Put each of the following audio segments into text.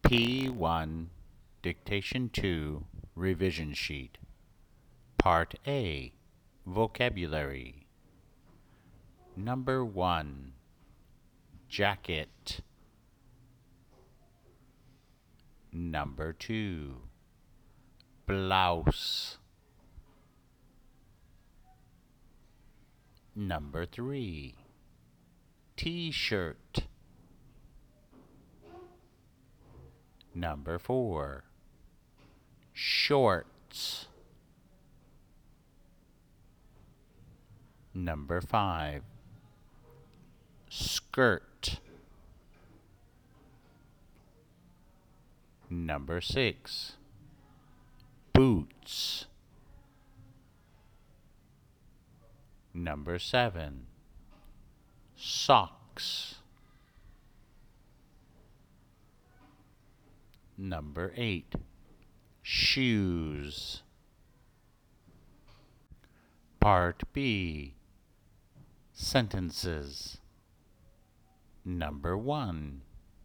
P1, Dictation 2, Revision Sheet. Part A, Vocabulary. Number 1, jacket. Number 2, blouse. Number 3, T-shirt. Number 4, shorts. Number 5, skirt. Number 6, boots. Number 7, socks. Number 8, shoes. Part B, sentences. Number 1,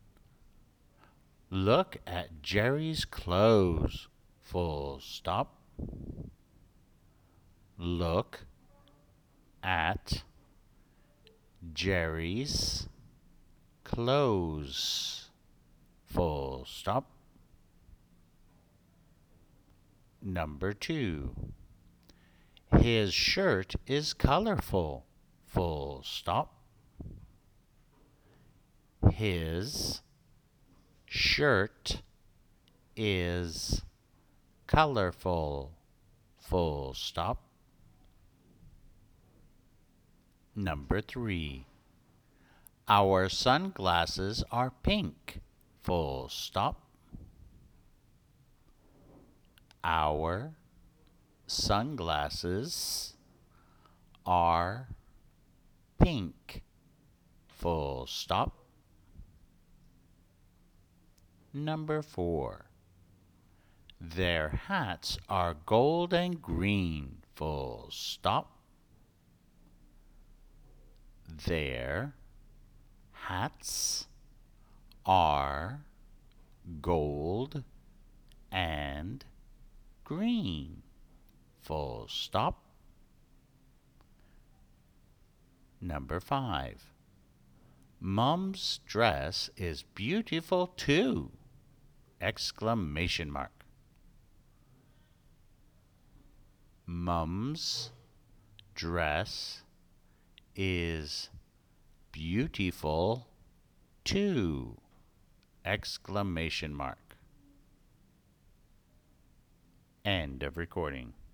look at Jerry's clothes. Full stop. Look at Jerry's clothes. Full stop. Number 2, his shirt is colorful. Full stop. His shirt is colorful. Full stop. Number 3, our sunglasses are pink. Full stop. Our sunglasses are pink. Full stop. Number 4, their hats are gold and green. Full stop. Their hats are gold and green. Full stop. Number 5, Mom's dress is beautiful too! Exclamation mark. Mom's dress is beautiful too! Exclamation mark. End of recording.